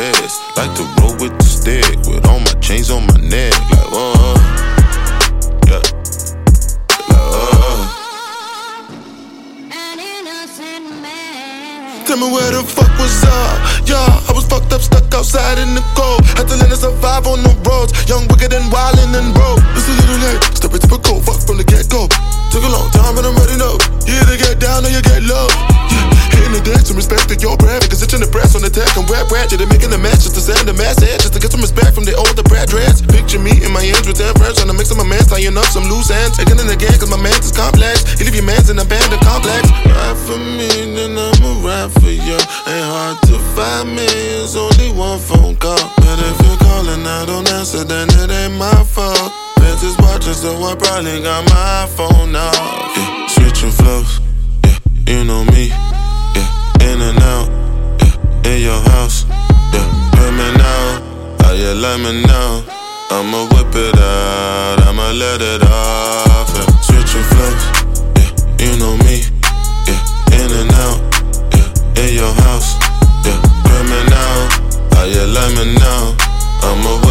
fast. Like to roll with the stick, with all my chains on my neck. Like, whoa, yeah. Tell me where the fuck was up? Yeah, I was fucked up, stuck outside in the cold. Had to learn to survive on the roads. Young, wicked, and wildin' and broke. It's a little late, step into the cold, fuck from the get-go. Took a long time, but I'm ready now. You either get down or you get low. Yeah, hitting the dance and respect to your breath. Cause it's in the press on the tech and rap ratchet. And making the match just to send a message. Just to get some respect from the older brat dreads. Picture me in my ends with 10 friends. Trying to make some of my mans, tying up some loose ends. Again and again, cause my man's is complex. You leave your mans in a band of complex. Ride for me, then I'ma ride for you. Ain't hard to find me, it's only one phone call. But if you're calling, I don't answer, then it ain't my fault. Fans is watching, so I probably got my phone off. Yeah, switching flows, yeah, you know me. Yeah, in and out, yeah, in your house. Yeah, hear me now, how you like me now? I'ma whip it out, I'ma let it off. Yeah, switching flows, yeah, you know me. Yeah, in and out, yeah, in your house. Yeah, hear me now, how you like me now? I'ma